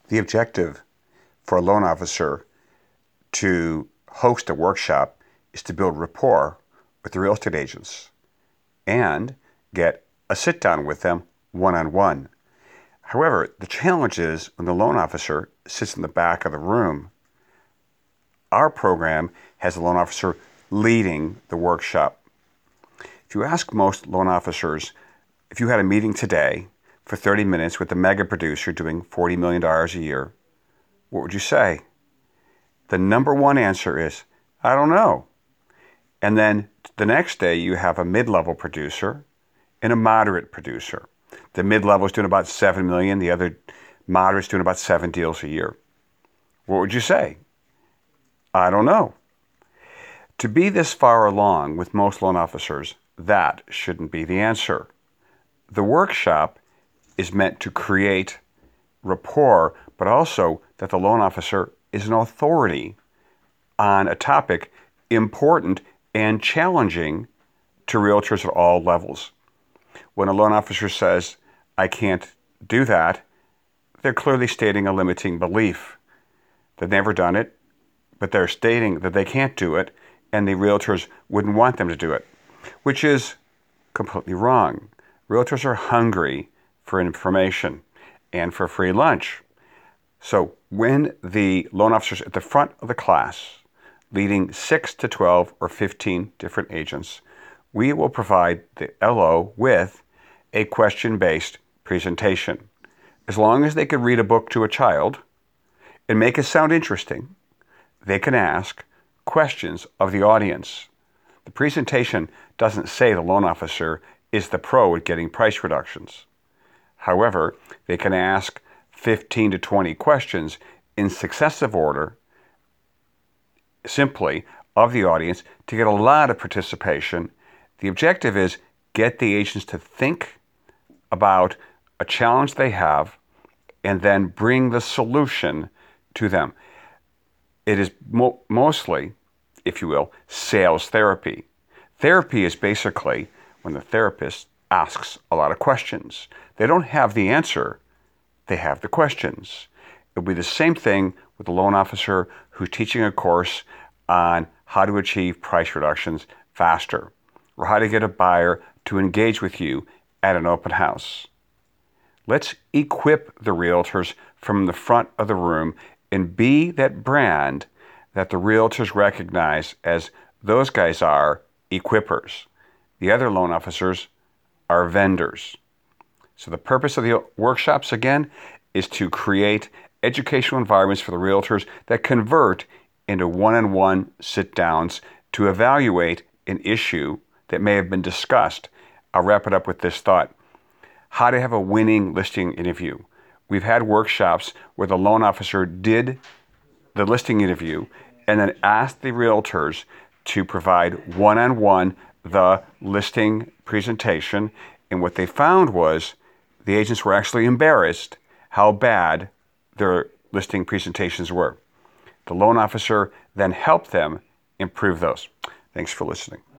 The objective for a loan officer to host a workshop is to build rapport with the real estate agents and get a sit down with them one-on-one. However, the challenge is when the loan officer sits in the back of the room. Our program has a loan officer leading the workshop. If you ask most loan officers, if you had a meeting today for 30 minutes with a mega producer doing $40 million a year, what would you say? The number one answer is, I don't know. And then the next day you have a mid-level producer and a moderate producer. The mid-level is doing about 7 million, the other moderate is doing about 7 deals a year. What would you say? I don't know. To be this far along with most loan officers, that shouldn't be the answer. The workshop is meant to create rapport, but also that the loan officer is an authority on a topic important and challenging to realtors at all levels. When a loan officer says, I can't do that, they're clearly stating a limiting belief. They've never done it, but they're stating that they can't do it, and the realtors wouldn't want them to do it, which is completely wrong. Realtors are hungry for information and for free lunch. So when the loan officer's at the front of the class, leading 6 to 12 or 15 different agents, we will provide the LO with a question-based presentation. As long as they can read a book to a child and make it sound interesting, they can ask questions of the audience. The presentation doesn't say the loan officer is the pro at getting price reductions. However, they can ask 15 to 20 questions in successive order, simply of the audience, to get a lot of participation. The objective is get the agents to think about a challenge they have and then bring the solution to them. It is mostly, if you will, sales therapy. Therapy is basically when the therapist asks a lot of questions. They don't have the answer, they have the questions. It'll be the same thing with a loan officer who's teaching a course on how to achieve price reductions faster, or how to get a buyer to engage with you at an open house. Let's equip the realtors from the front of the room and be that brand that the realtors recognize as those guys are equippers. The other loan officers are vendors. So the purpose of the workshops, again, is to create educational environments for the realtors that convert into one-on-one sit-downs to evaluate an issue that may have been discussed. I'll wrap it up with this thought. How to have a winning listing interview. We've had workshops where the loan officer did the listing interview and then asked the realtors to provide one-on-one the listing presentation. And what they found was the agents were actually embarrassed how bad their listing presentations were. The loan officer then helped them improve those. Thanks for listening.